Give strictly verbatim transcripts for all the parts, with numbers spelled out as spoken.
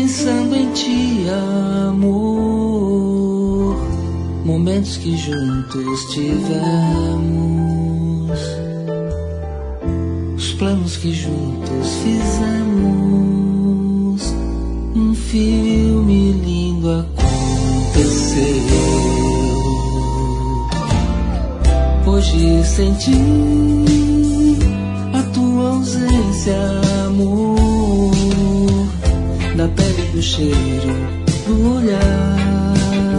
pensando em ti, amor. Momentos que juntos tivemos, os planos que juntos fizemos, um filme lindo aconteceu. Hoje senti a tua ausência, amor, na pele, do cheiro, do olhar,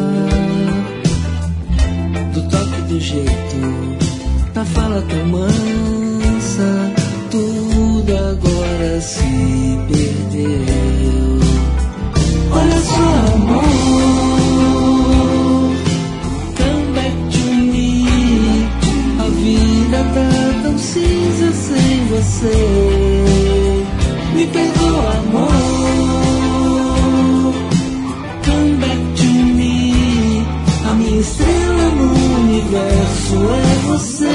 do toque, do jeito, da fala tão mansa. Tudo agora se perdeu. Olha só, amor, come back to me. A vida tá tão cinza sem você. Me perdoa, amor, come back to me. A minha estrela no universo é você.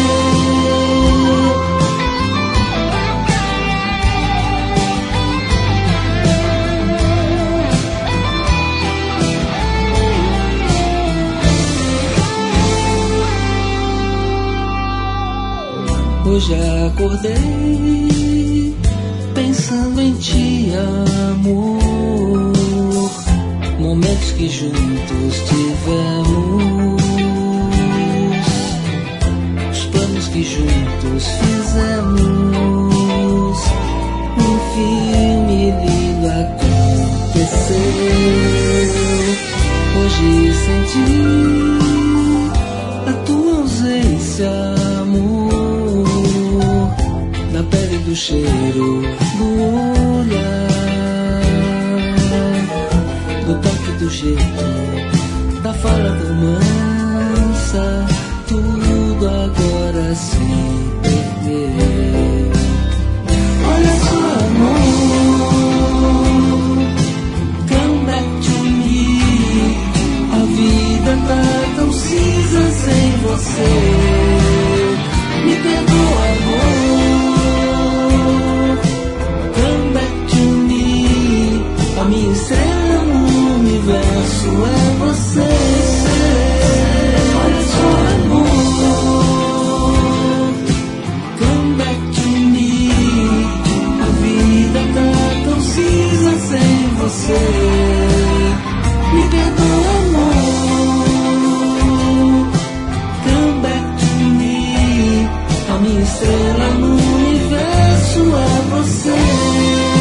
Hoje acordei pensando em ti, amor. Momentos que juntos tivemos, os planos que juntos fizemos, um filme lindo aconteceu. Hoje senti a tua ausência, amor, na pele, do cheiro, do olhar, do toque, do jeito, da fala tão mansa. Tudo agora se perdeu. Olha só, amor, come back to me. A vida tá tão cinza sem você. Me perdoa, amor, come back to me. A minha estrela no universo é você. Olha só, amor, come back to me. A vida tá tão cinza sem você. Me perdoa, amor, come back to me. A minha estrela no universo é você.